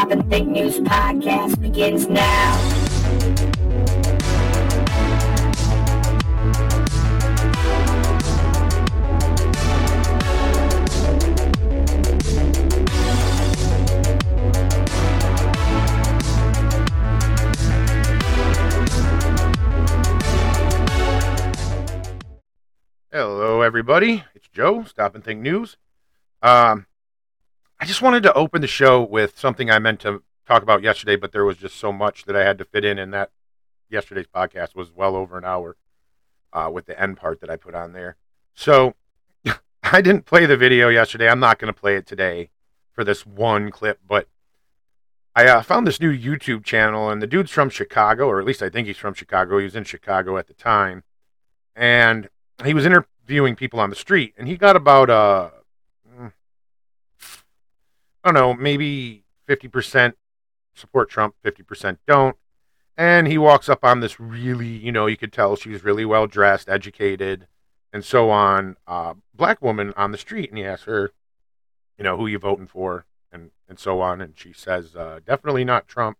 Stop and Think News podcast begins now. Hello, everybody. It's Joe, Stop and Think News. I just wanted to open the show with something I meant to talk about yesterday, but there was just so much that I had to fit in, and that yesterday's podcast was well over an hour with the end part that I put on there. So I didn't play the video yesterday. I'm not going to play it today for this one clip, but I found this new YouTube channel, and the dude's from Chicago, or at least I think he's from Chicago. He was in Chicago at the time, and he was interviewing people on the street, and he got about I don't know, maybe 50% support Trump, 50% don't. And he walks up on this really, you could tell she was really well dressed, educated, and so on, black woman on the street, and he asks her, who you voting for, and so on, and she says, definitely not Trump.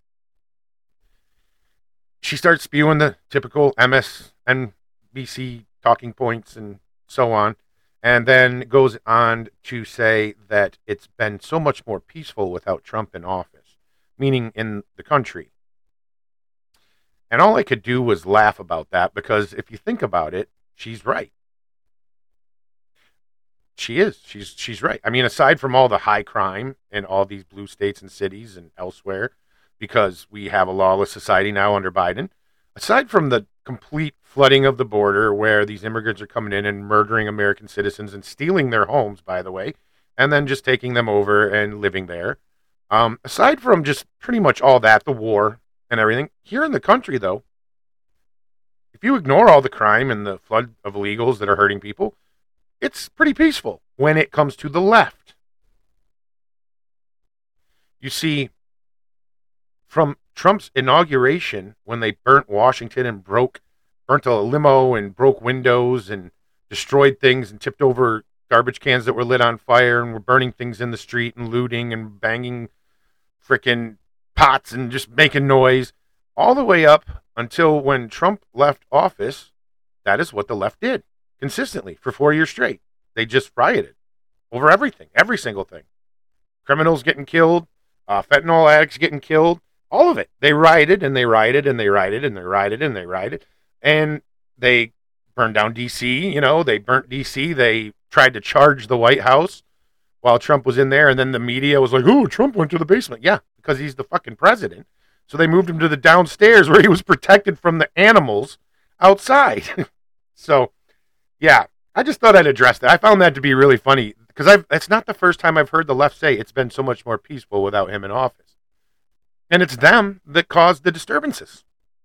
She starts spewing the typical MSNBC talking points and so on. And then goes on to say that it's been so much more peaceful without Trump in office, meaning in the country. And all I could do was laugh about that, because if you think about it, she's right. She is. She's right. I mean, aside from all the high crime in all these blue states and cities and elsewhere, because we have a lawless society now under Biden, aside from the complete flooding of the border where these immigrants are coming in and murdering American citizens and stealing their homes, by the way, and then just taking them over and living there. Aside from just pretty much all that, the war and everything, here in the country, though, if you ignore all the crime and the flood of illegals that are hurting people, it's pretty peaceful when it comes to the left. You see, from Trump's inauguration, when they burnt Washington and burnt a limo and broke windows and destroyed things and tipped over garbage cans that were lit on fire and were burning things in the street and looting and banging frickin' pots and just making noise, all the way up until when Trump left office, that is what the left did consistently for 4 years straight. They just rioted over everything, every single thing. Criminals getting killed, fentanyl addicts getting killed, all of it. They rioted and they rioted and they rioted and they rioted and they rioted. And they burned down D.C., they burnt D.C. They tried to charge the White House while Trump was in there. And then the media was like, oh, Trump went to the basement. Yeah, because he's the fucking president. So they moved him to the downstairs where he was protected from the animals outside. So, yeah, I just thought I'd address that. I found that to be really funny because it's not the first time I've heard the left say it's been so much more peaceful without him in office. And it's them that caused the disturbances.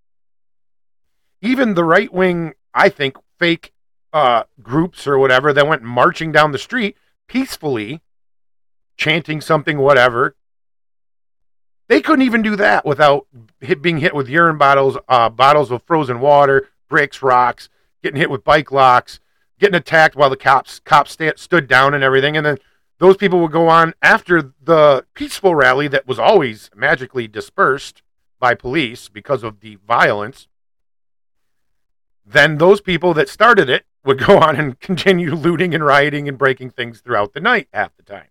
Even the right-wing, I think, fake groups or whatever that went marching down the street peacefully, chanting something, whatever, they couldn't even do that without being hit with urine bottles, bottles of frozen water, bricks, rocks, getting hit with bike locks, getting attacked while the cops stood down and everything. And then those people would go on after the peaceful rally that was always magically dispersed by police because of the violence. Then those people that started it would go on and continue looting and rioting and breaking things throughout the night half the time.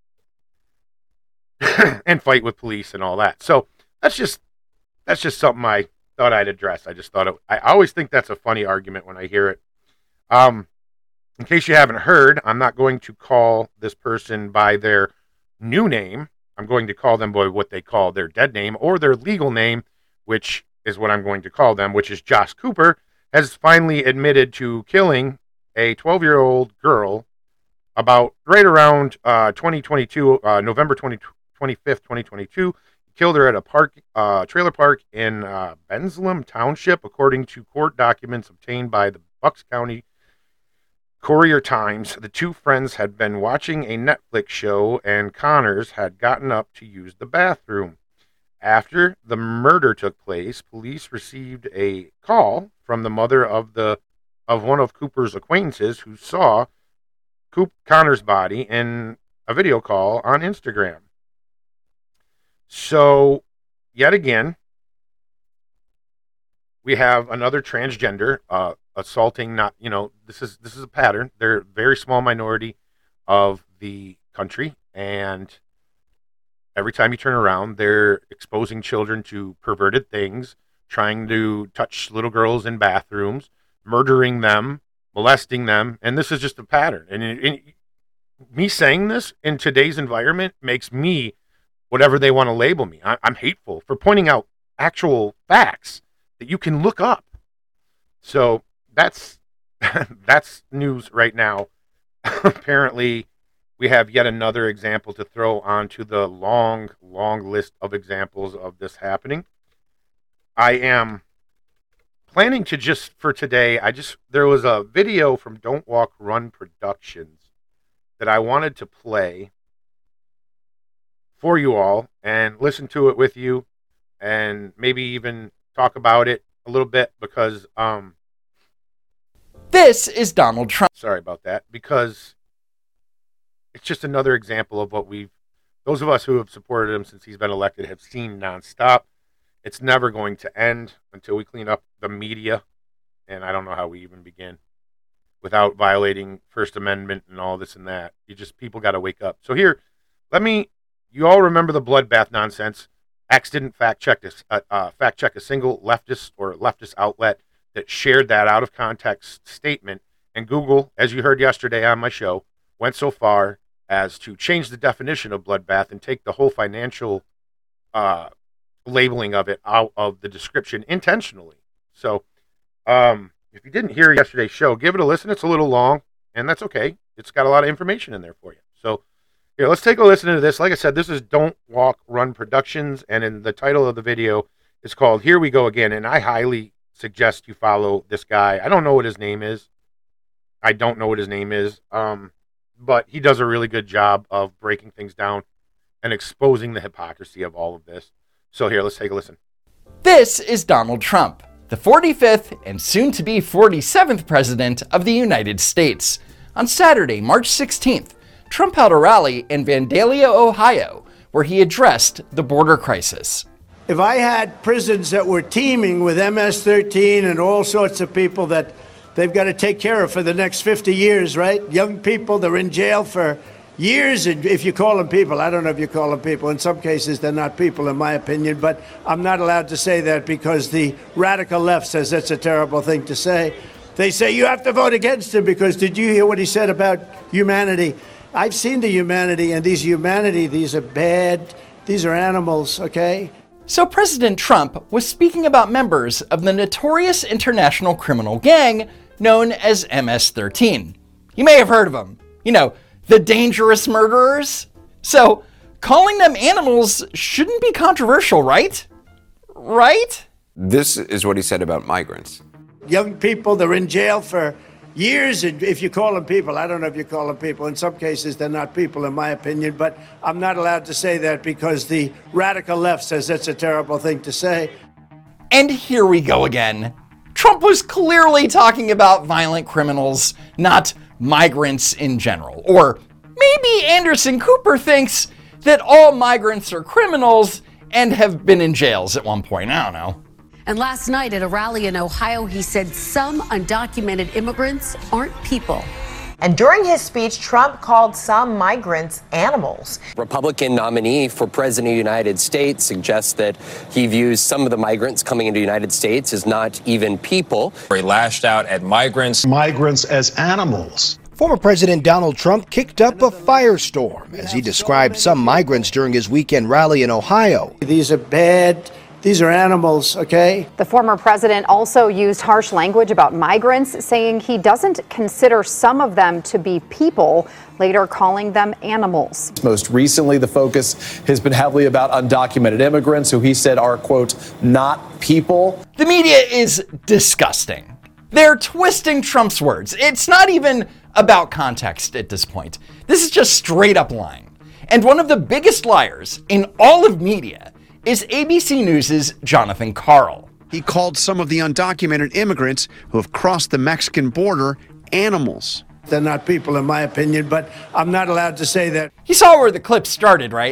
And fight with police and all that. So that's just something I thought I'd address. I always think that's a funny argument when I hear it. In case you haven't heard, I'm not going to call this person by their new name. I'm going to call them by what they call their dead name or their legal name, which is what I'm going to call them, which is Josh Cooper, has finally admitted to killing a 12-year-old girl about right around 2022, November 25th, 2022. He killed her at a trailer park in Bensalem Township, according to court documents obtained by the Bucks County Courier-Times. The two friends had been watching a Netflix show, and Connors had gotten up to use the bathroom. After the murder took place, police received a call from the mother of one of Cooper's acquaintances who saw Connors' body in a video call on Instagram. So, yet again, we have another transgender assaulting. Not, this is a pattern. They're a very small minority of the country, and every time you turn around, they're exposing children to perverted things, trying to touch little girls in bathrooms, murdering them, molesting them, and this is just a pattern. And me saying this in today's environment makes me whatever they want to label me. I'm hateful for pointing out actual facts that you can look up. So that's that's news right now. Apparently, we have yet another example to throw onto the long list of examples of this happening. I am planning to just for today. There was a video from Don't Walk Run Productions that I wanted to play for you all and listen to it with you, and maybe even talk about it a little bit because this is Donald Trump. Sorry about that, because it's just another example of what those of us who have supported him since he's been elected have seen nonstop. It's never going to end until we clean up the media, and I don't know how we even begin without violating First Amendment and all this and that. People got to wake up. So here, you all remember the bloodbath nonsense. X didn't fact check a single leftist outlet that shared that out of context statement. And Google, as you heard yesterday on my show, went so far as to change the definition of bloodbath and take the whole financial labeling of it out of the description intentionally. So, if you didn't hear yesterday's show, give it a listen. It's a little long, and that's okay. It's got a lot of information in there for you. So, here, let's take a listen to this. Like I said, this is Don't Walk Run Productions, and in the title of the video is called Here We Go Again, and I highly suggest you follow this guy. I don't know what his name is. But he does a really good job of breaking things down and exposing the hypocrisy of all of this. So here, let's take a listen. This is Donald Trump, the 45th and soon-to-be 47th President of the United States. On Saturday, March 16th, Trump held a rally in Vandalia, Ohio, where he addressed the border crisis. If I had prisons that were teeming with MS-13 and all sorts of people that they've got to take care of for the next 50 years, right? Young people, they're in jail for years, if you call them people. I don't know if you call them people. In some cases, they're not people, in my opinion, but I'm not allowed to say that because the radical left says that's a terrible thing to say. They say you have to vote against him because did you hear what he said about humanity? I've seen the humanity, and these are bad, these are animals, okay? So President Trump was speaking about members of the notorious international criminal gang known as MS-13. You may have heard of them. The dangerous murderers. So calling them animals shouldn't be controversial, right? Right? This is what he said about migrants. Young people, they're in jail for years, if you call them people. I don't know if you call them people. In some cases, they're not people, in my opinion, but I'm not allowed to say that because the radical left says that's a terrible thing to say. And here we go again. Trump was clearly talking about violent criminals, not migrants in general. Or maybe Anderson Cooper thinks that all migrants are criminals and have been in jails at one point. I don't know. And last night at a rally in Ohio, he said some undocumented immigrants aren't people. And during his speech, Trump called some migrants animals. Republican nominee for president of the United States suggests that he views some of the migrants coming into the United States as not even people. He lashed out at migrants. Migrants as animals. Former President Donald Trump kicked up a firestorm as he described some migrants during his weekend rally in Ohio. These are bad. These are animals, okay? The former president also used harsh language about migrants, saying he doesn't consider some of them to be people, later calling them animals. Most recently, the focus has been heavily about undocumented immigrants who he said are, quote, not people. The media is disgusting. They're twisting Trump's words. It's not even about context at this point. This is just straight up lying. And one of the biggest liars in all of media is ABC News' Jonathan Karl. He called some of the undocumented immigrants who have crossed the Mexican border animals. They're not people, in my opinion, but I'm not allowed to say that. You saw where the clip started, right?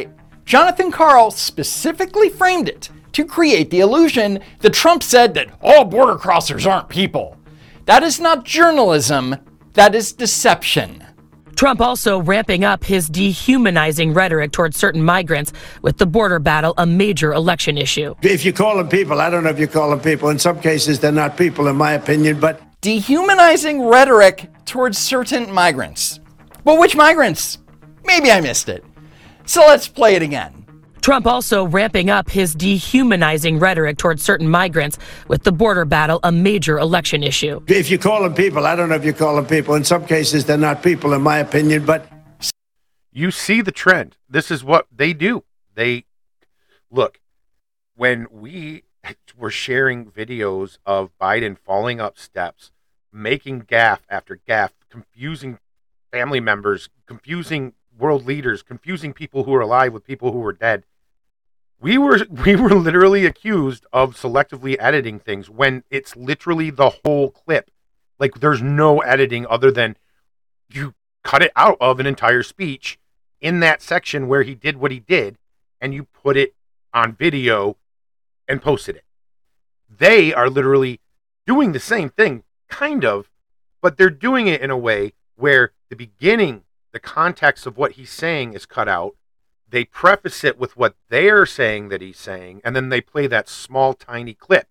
Jonathan Karl specifically framed it to create the illusion that Trump said that all border crossers aren't people. That is not journalism, that is deception. Trump also ramping up his dehumanizing rhetoric towards certain migrants, with the border battle a major election issue. If you call them people, I don't know if you call them people. In some cases, they're not people, in my opinion, but... Dehumanizing rhetoric towards certain migrants. But which migrants? Maybe I missed it. So let's play it again. Trump also ramping up his dehumanizing rhetoric towards certain migrants, with the border battle a major election issue. If you call them people, I don't know if you call them people. In some cases, they're not people, in my opinion, but... You see the trend. This is what they do. They look, when we were sharing videos of Biden falling up steps, making gaffe after gaffe, confusing family members, confusing world leaders, confusing people who are alive with people who are dead. We were literally accused of selectively editing things when it's literally the whole clip. Like, there's no editing other than you cut it out of an entire speech in that section where he did what he did, and you put it on video and posted it. They are literally doing the same thing, kind of, but they're doing it in a way where the beginning, the context of what he's saying is cut out. They preface it with what they're saying that he's saying, and then they play that small, tiny clip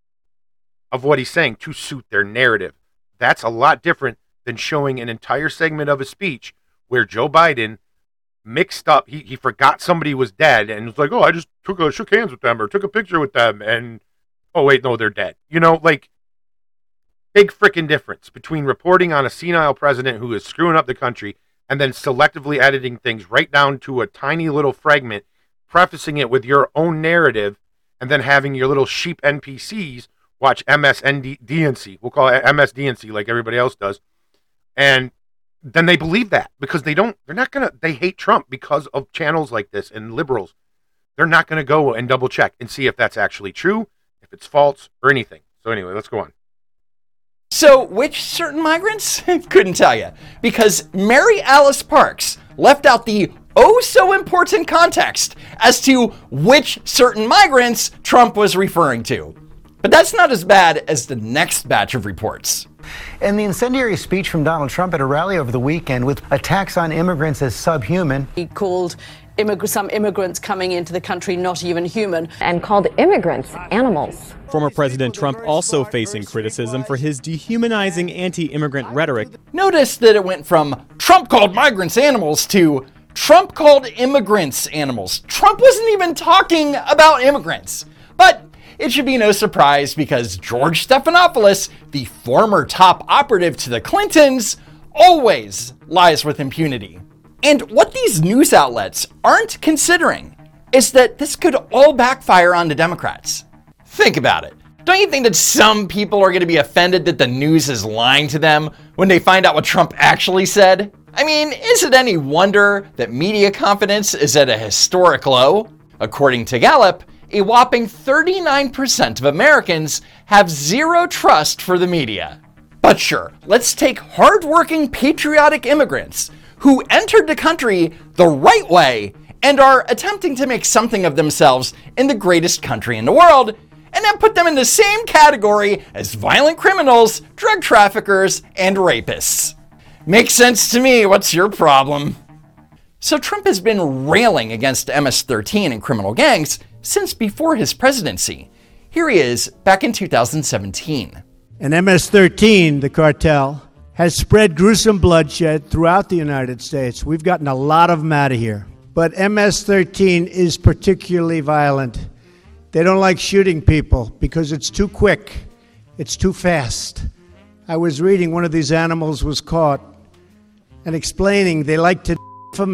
of what he's saying to suit their narrative. That's a lot different than showing an entire segment of a speech where Joe Biden mixed up. He forgot somebody was dead and was like, oh, I just shook hands with them or took a picture with them, and oh, wait, no, they're dead. You know, like, big freaking difference between reporting on a senile president who is screwing up the country and then selectively editing things right down to a tiny little fragment, prefacing it with your own narrative, and then having your little sheep NPCs watch MSDNC. We'll call it MSDNC like everybody else does. And then they believe that because they hate Trump because of channels like this and liberals. They're not going to go and double check and see if that's actually true, if it's false, or anything. So anyway, let's go on. So, which certain migrants? Couldn't tell you, because Mary Alice Parks left out the oh-so-important context as to which certain migrants Trump was referring to. But that's not as bad as the next batch of reports. And the incendiary speech from Donald Trump at a rally over the weekend with attacks on immigrants as subhuman. He called some immigrants coming into the country not even human. And called immigrants animals. Former President Trump also facing criticism for his dehumanizing anti-immigrant rhetoric. Notice that it went from Trump called migrants animals to Trump called immigrants animals. Trump wasn't even talking about immigrants. But it should be no surprise because George Stephanopoulos, the former top operative to the Clintons, always lies with impunity. And what these news outlets aren't considering is that this could all backfire on the Democrats. Think about it. Don't you think that some people are going to be offended that the news is lying to them when they find out what Trump actually said? I mean, is it any wonder that media confidence is at a historic low? According to Gallup, a whopping 39% of Americans have zero trust for the media. But sure, let's take hardworking, patriotic immigrants who entered the country the right way and are attempting to make something of themselves in the greatest country in the world, and then put them in the same category as violent criminals, drug traffickers, and rapists. Makes sense to me. What's your problem? So Trump has been railing against MS-13 and criminal gangs since before his presidency. Here he is back in 2017. And MS-13, the cartel, has spread gruesome bloodshed throughout the United States. We've gotten a lot of them out of here. But MS-13 is particularly violent. They don't like shooting people because it's too quick. It's too fast. I was reading one of these animals was caught and explaining they like to them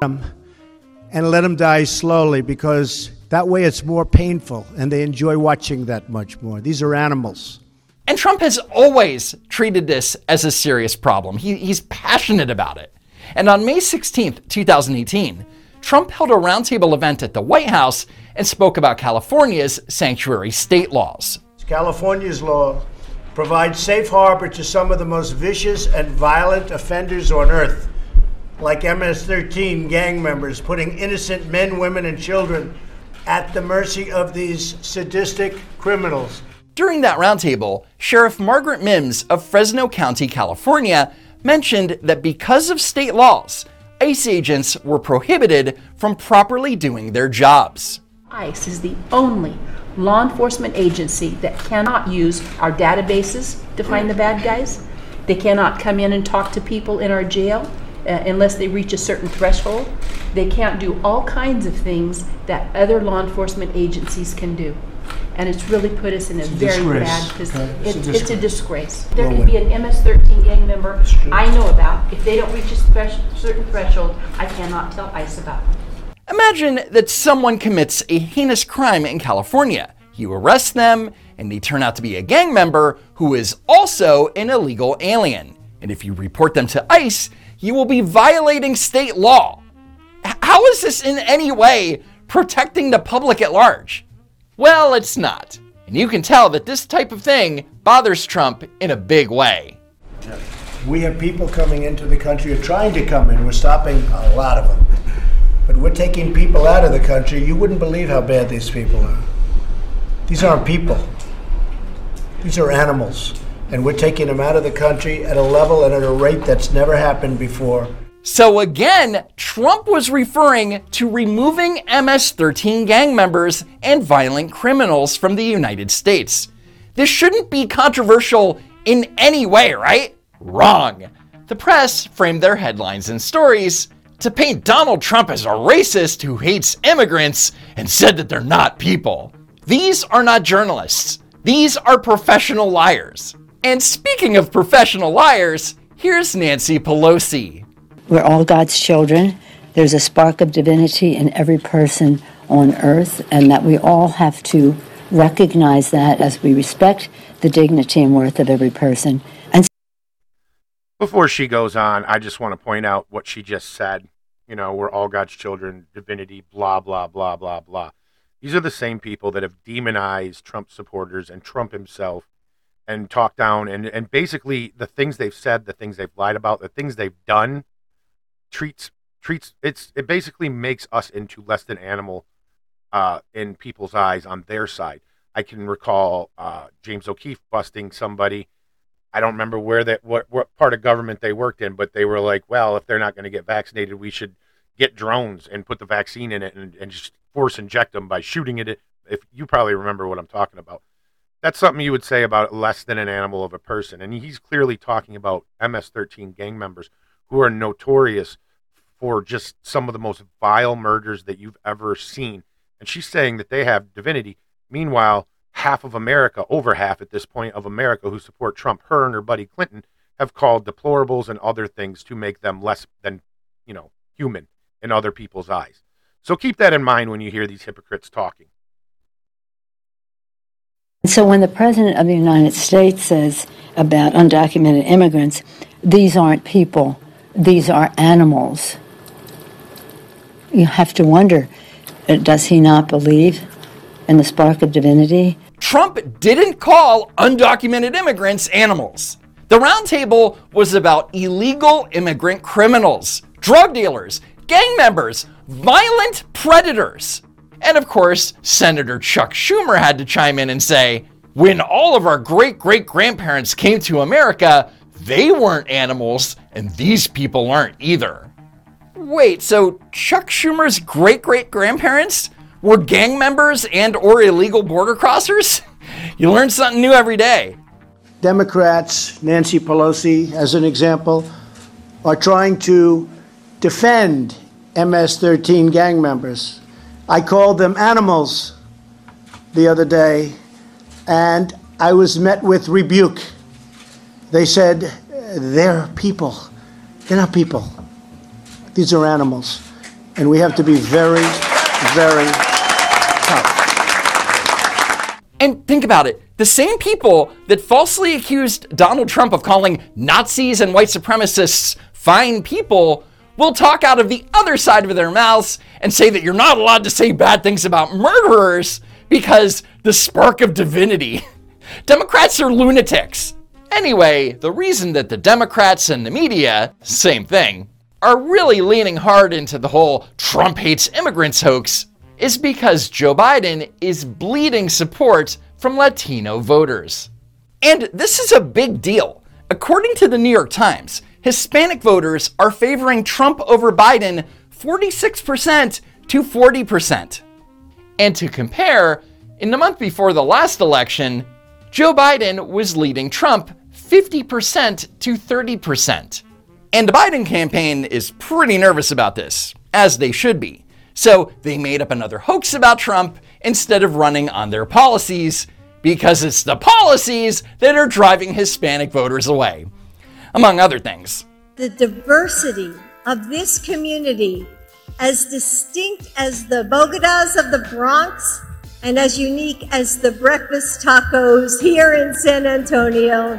and let them die slowly because that way it's more painful and they enjoy watching that much more. These are animals. And Trump has always treated this as a serious problem. He's passionate about it. And on May 16th, 2018, Trump held a roundtable event at the White House and spoke about California's sanctuary state laws. California's law provides safe harbor to some of the most vicious and violent offenders on earth. like MS-13 gang members, putting innocent men, women, and children at the mercy of these sadistic criminals. During that roundtable, Sheriff Margaret Mims of Fresno County, California, mentioned that because of state laws, ICE agents were prohibited from properly doing their jobs. ICE is the only law enforcement agency that cannot use our databases to find the bad guys. They cannot come in and talk to people in our jail unless they reach a certain threshold. They can't do all kinds of things that other law enforcement agencies can do. And it's really put us in a very bad position. It's a disgrace. There can be an MS-13 gang member I know about. If they don't reach a certain threshold, I cannot tell ICE about them. Imagine that someone commits a heinous crime in California. You arrest them, and they turn out to be a gang member who is also an illegal alien. And if you report them to ICE, you will be violating state law. How is this in any way protecting the public at large? Well, it's not. And you can tell that this type of thing bothers Trump in a big way. We have people coming into the country, or trying to come in. We're stopping a lot of them. But we're taking people out of the country. You wouldn't believe how bad these people are. These aren't people. These are animals. And we're taking them out of the country at a level and at a rate that's never happened before. So again, Trump was referring to removing MS-13 gang members and violent criminals from the United States. This shouldn't be controversial in any way, right? Wrong. The press framed their headlines and stories to paint Donald Trump as a racist who hates immigrants and said that they're not people. These are not journalists. These are professional liars. And speaking of professional liars, here's Nancy Pelosi. We're all God's children. There's a spark of divinity in every person on earth, and that we all have to recognize that as we respect the dignity and worth of every person. And before she goes on, I just want to point out what she just said. You know, we're all God's children, divinity, blah, blah, blah, blah, blah. These are the same people that have demonized Trump supporters and Trump himself and talked down and basically the things they've said, the things they've lied about, the things they've done it basically makes us into less than animal in people's eyes on their side. I can recall James O'Keefe busting somebody. I don't remember what part of government they worked in, but they were like, well, if they're not going to get vaccinated, we should get drones and put the vaccine in it and just force inject them by shooting it. If you probably remember what I'm talking about. That's something you would say about less than an animal of a person. And he's clearly talking about MS-13 gang members who are notorious for just some of the most vile murders that you've ever seen. And she's saying that they have divinity. Meanwhile, half of America, over half at this point of America who support Trump, her and her buddy Clinton, have called deplorables and other things to make them less than, human in other people's eyes. So keep that in mind when you hear these hypocrites talking. so when the President of the United States says about undocumented immigrants, these aren't people, these are animals, you have to wonder, does he not believe in the spark of divinity? Trump didn't call undocumented immigrants animals. The roundtable was about illegal immigrant criminals, drug dealers, gang members, violent predators. And of course, Senator Chuck Schumer had to chime in and say, when all of our great-great-grandparents came to America, they weren't animals, and these people aren't either. Wait, so Chuck Schumer's great-great-grandparents were gang members and or illegal border crossers? You learn something new every day. Democrats, Nancy Pelosi, as an example, are trying to defend MS-13 gang members. I called them animals the other day, and I was met with rebuke. They said, they're people. They're not people. These are animals. And we have to be very, very tough. And think about it. The same people that falsely accused Donald Trump of calling Nazis and white supremacists fine people will talk out of the other side of their mouths and say that you're not allowed to say bad things about murderers because the spark of divinity. Democrats are lunatics. Anyway, the reason that the Democrats and the media, same thing, are really leaning hard into the whole Trump hates immigrants hoax is because Joe Biden is bleeding support from Latino voters. And this is a big deal. According to the New York Times, Hispanic voters are favoring Trump over Biden 46% to 40%. And to compare, in the month before the last election, Joe Biden was leading Trump 50% to 30%. And the Biden campaign is pretty nervous about this, as they should be. So they made up another hoax about Trump instead of running on their policies, because it's the policies that are driving Hispanic voters away, among other things. The diversity of this community, as distinct as the Bogotas of the Bronx and as unique as the breakfast tacos here in San Antonio.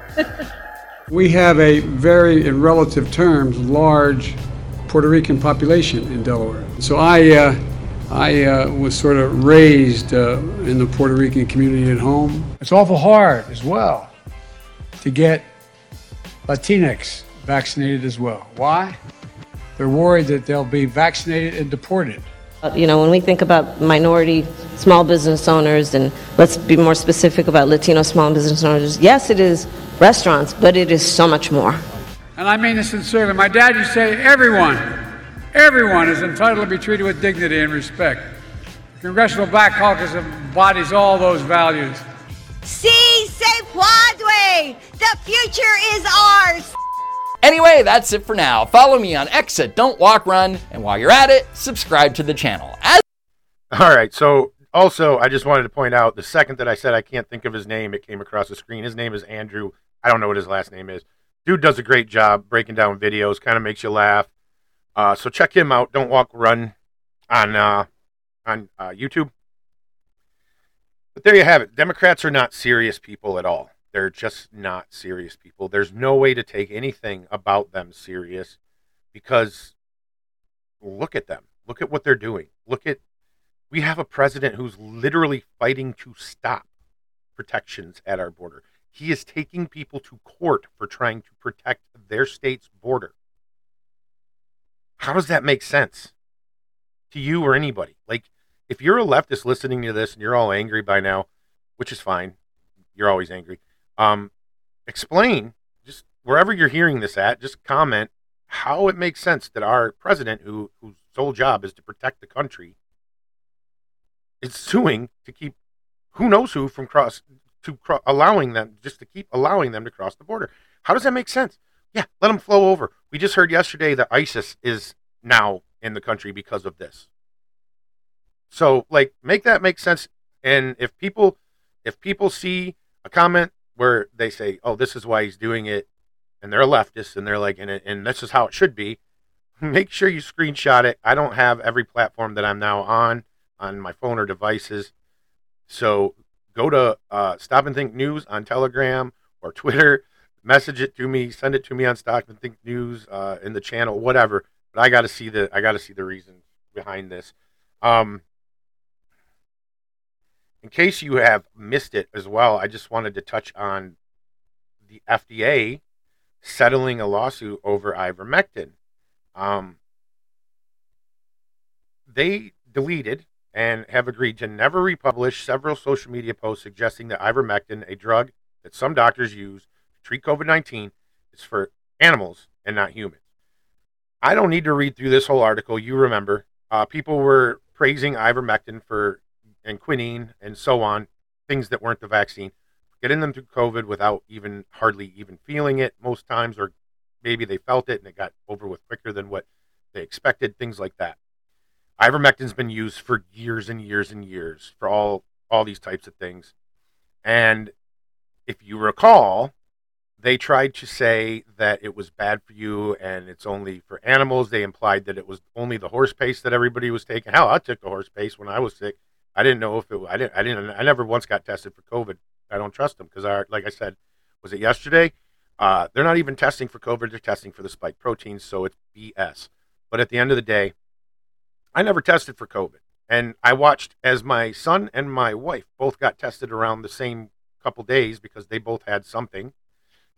We have a very, in relative terms, large Puerto Rican population in Delaware. So I was sort of raised in the Puerto Rican community at home. It's awful hard as well to get Latinx vaccinated as well. Why? They're worried that they'll be vaccinated and deported. You know, when we think about minority small business owners, and let's be more specific about Latino small business owners, yes, it is restaurants, but it is so much more. And I mean this sincerely. My dad used to say, everyone is entitled to be treated with dignity and respect. The Congressional Black Caucus embodies all those values. Sí se puede! The future is ours! Anyway, that's it for now. Follow me on X at Don't Walk Run, and while you're at it, subscribe to the channel. All right, so also, I just wanted to point out, the second that I said I can't think of his name, it came across the screen. His name is Andrew. I don't know what his last name is. Dude does a great job breaking down videos, kind of makes you laugh. So check him out. Don't Walk Run on YouTube. But there you have it. Democrats are not serious people at all. They're just not serious people. There's no way to take anything about them serious because look at them. Look at what they're doing. We have a president who's literally fighting to stop protections at our border. He is taking people to court for trying to protect their state's border. How does that make sense to you or anybody? Like, if you're a leftist listening to this and you're all angry by now, which is fine, you're always angry. Explain, just wherever you're hearing this at, just comment how it makes sense that our president, whose sole job is to protect the country, is suing to keep who knows who from allowing them to cross the border. How does that make sense? Yeah, let them flow over. We just heard yesterday that ISIS is now in the country because of this. So, like, make that make sense. And if people see a comment where they say, "Oh, this is why he's doing it," and they're a leftist and they're like, and this is how it should be, make sure you screenshot it. I don't have every platform that I'm now on my phone or devices. So go to Stop and Think News on Telegram or Twitter, message it to me, send it to me on Stop and Think News in the channel, whatever. But I got to see the reason behind this. In case you have missed it as well, I just wanted to touch on the FDA settling a lawsuit over ivermectin. They deleted and have agreed to never republish several social media posts suggesting that ivermectin, a drug that some doctors use to treat COVID-19, is for animals and not humans. I don't need to read through this whole article. You remember, people were praising ivermectin and quinine and so on, things that weren't the vaccine, getting them through COVID without hardly even feeling it most times, or maybe they felt it and it got over with quicker than what they expected, things like that. Ivermectin's been used for years and years and years for all these types of things. And if you recall, they tried to say that it was bad for you and it's only for animals. They implied that it was only the horse paste that everybody was taking. Hell, I took the horse paste when I was sick. I didn't know if it. I never once got tested for COVID. I don't trust them because, like I said, was it yesterday? They're not even testing for COVID. They're testing for the spike proteins, so it's BS. But at the end of the day, I never tested for COVID. And I watched as my son and my wife both got tested around the same couple days because they both had something.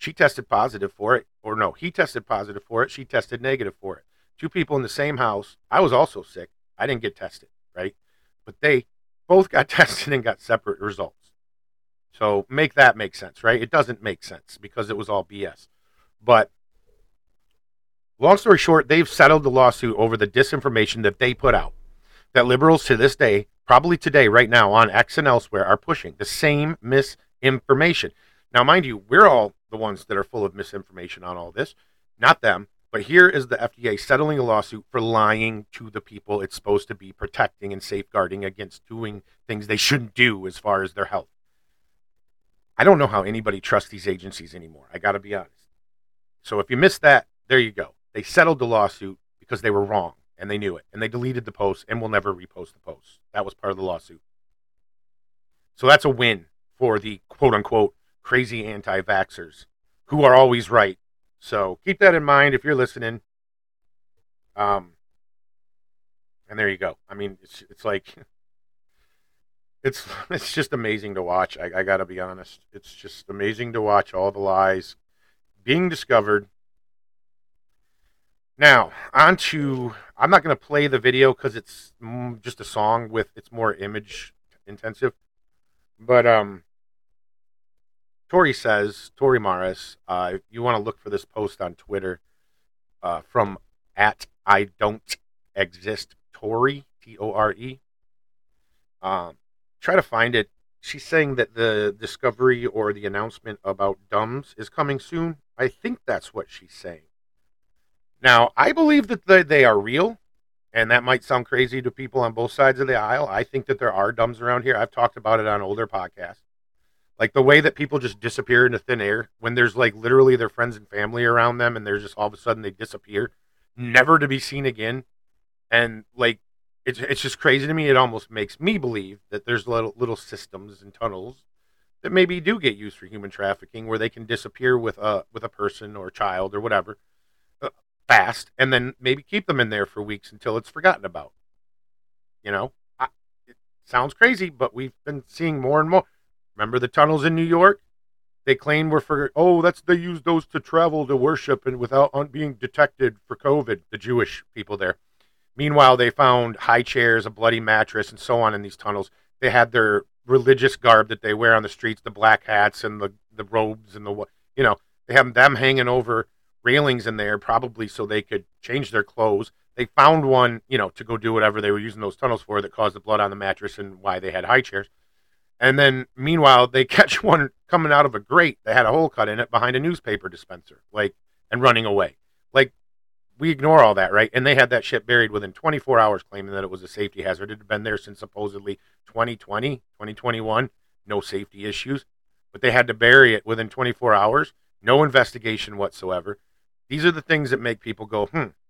She tested positive for it, or no, he tested positive for it. She tested negative for it. 2 people in the same house. I was also sick. I didn't get tested, right? But they both got tested and got separate results. So make that make sense, right? It doesn't make sense because it was all BS. But long story short, they've settled the lawsuit over the disinformation that they put out. That liberals to this day, probably today, right now, on X and elsewhere, are pushing the same misinformation. Now, mind you, we're all the ones that are full of misinformation on all this, not them. But here is the FDA settling a lawsuit for lying to the people it's supposed to be protecting and safeguarding against doing things they shouldn't do as far as their health. I don't know how anybody trusts these agencies anymore. I got to be honest. So if you missed that, there you go. They settled the lawsuit because they were wrong, and they knew it. And they deleted the post and will never repost the post. That was part of the lawsuit. So that's a win for the quote-unquote crazy anti-vaxxers who are always right. So keep that in mind if you're listening. And there you go. I mean, it's like, it's just amazing to watch. I got to be honest. It's just amazing to watch all the lies being discovered. Now, on to, I'm not going to play the video because it's just a song it's more image intensive. But, Tori Morris, if you want to look for this post on Twitter from @IDon'tExistTore, T-O-R-E. Try to find it. She's saying that the discovery or the announcement about DUMBs is coming soon. I think that's what she's saying. Now, I believe that they are real, and that might sound crazy to people on both sides of the aisle. I think that there are DUMBs around here. I've talked about it on older podcasts. Like the way that people just disappear into thin air when there's like literally their friends and family around them and they're just all of a sudden they disappear, never to be seen again. And like, it's just crazy to me. It almost makes me believe that there's little systems and tunnels that maybe do get used for human trafficking where they can disappear with a person or child or whatever fast and then maybe keep them in there for weeks until it's forgotten about. You know, it sounds crazy, but we've been seeing more and more. Remember the tunnels in New York? They claim they used those to travel to worship and without being detected for COVID, the Jewish people there. Meanwhile, they found high chairs, a bloody mattress, and so on in these tunnels. They had their religious garb that they wear on the streets, the black hats and the robes and they have them hanging over railings in there probably so they could change their clothes. They found one, to go do whatever they were using those tunnels for that caused the blood on the mattress and why they had high chairs. And then, meanwhile, they catch one coming out of a grate that had a hole cut in it behind a newspaper dispenser, and running away. We ignore all that, right? And they had that shit buried within 24 hours, claiming that it was a safety hazard. It had been there since supposedly 2020, 2021, no safety issues. But they had to bury it within 24 hours, no investigation whatsoever. These are the things that make people go,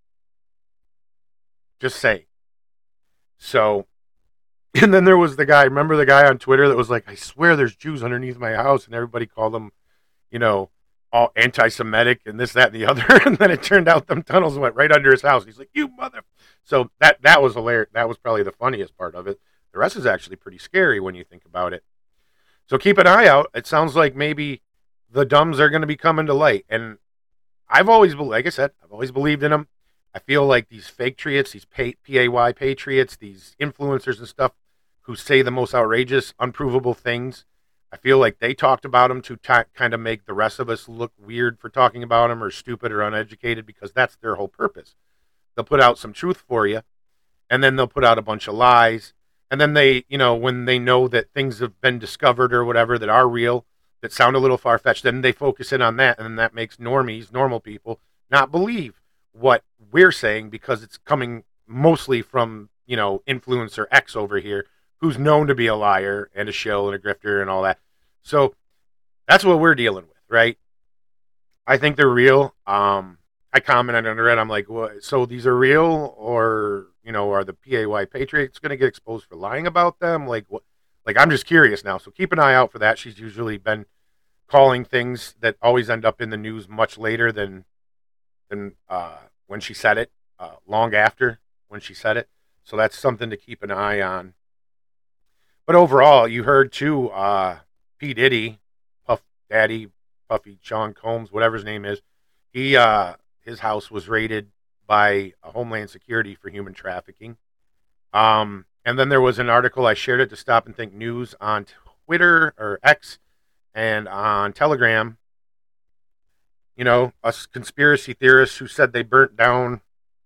Just say. So... And then there was remember the guy on Twitter that was like, I swear there's Jews underneath my house, and everybody called them, all anti-Semitic and this, that, and the other. And then it turned out them tunnels went right under his house. He's like, you mother. So that was hilarious. That was probably the funniest part of it. The rest is actually pretty scary when you think about it. So keep an eye out. It sounds like maybe the DUMBs are going to be coming to light. And I've always, like I said, I've always believed in them. I feel like these fake patriots, these PAY patriots, these influencers and stuff, who say the most outrageous, unprovable things. I feel like they talked about them to kind of make the rest of us look weird for talking about them or stupid or uneducated because that's their whole purpose. They'll put out some truth for you, and then they'll put out a bunch of lies. And then they, when they know that things have been discovered or whatever that are real, that sound a little far-fetched, then they focus in on that, and then that makes normal people, not believe what we're saying because it's coming mostly from, influencer X over here, who's known to be a liar and a shill and a grifter and all that. So that's what we're dealing with, right? I think they're real. I commented under it. I'm like, what? So these are real, or are the PAY patriots going to get exposed for lying about them? Like what? Like I'm just curious now. So keep an eye out for that. She's usually been calling things that always end up in the news much later than when she said it, long after when she said it. So that's something to keep an eye on. But overall, you heard too, P. Diddy, Puff Daddy, Puffy Sean Combs, whatever his name is. His house was raided by Homeland Security for human trafficking. And then there was an article, I shared it to Stop and Think News on Twitter or X and on Telegram. You know, us conspiracy theorists who said they burnt down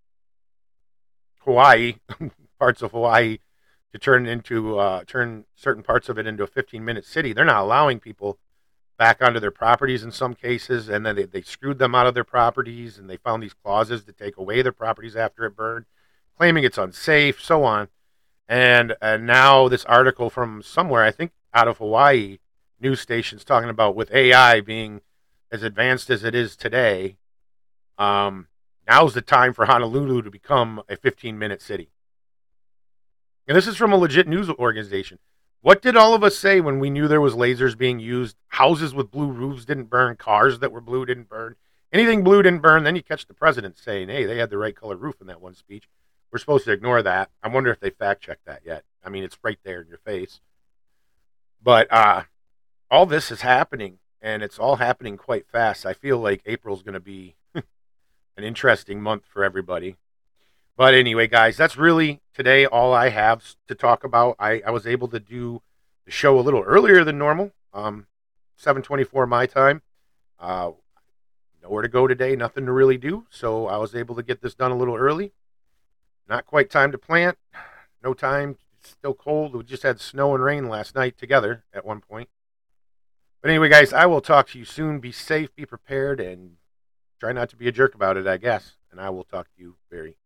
Hawaii, parts of Hawaii, to turn certain parts of it into a 15-minute city. They're not allowing people back onto their properties in some cases, and then they screwed them out of their properties, and they found these clauses to take away their properties after it burned, claiming it's unsafe, so on. And now this article from somewhere, I think out of Hawaii, news stations talking about with AI being as advanced as it is today, now's the time for Honolulu to become a 15-minute city. And this is from a legit news organization. What did all of us say when we knew there was lasers being used? Houses with blue roofs didn't burn. Cars that were blue didn't burn. Anything blue didn't burn. Then you catch the president saying, hey, they had the right color roof in that one speech. We're supposed to ignore that. I wonder if they fact-checked that yet. I mean, it's right there in your face. But all this is happening, and it's all happening quite fast. I feel like April's going to be an interesting month for everybody. But anyway, guys, that's really today all I have to talk about. I was able to do the show a little earlier than normal, 7:24 my time. Nowhere to go today, nothing to really do, so I was able to get this done a little early. Not quite time to plant, no time, it's still cold. We just had snow and rain last night together at one point. But anyway, guys, I will talk to you soon. Be safe, be prepared, and try not to be a jerk about it, I guess. And I will talk to you very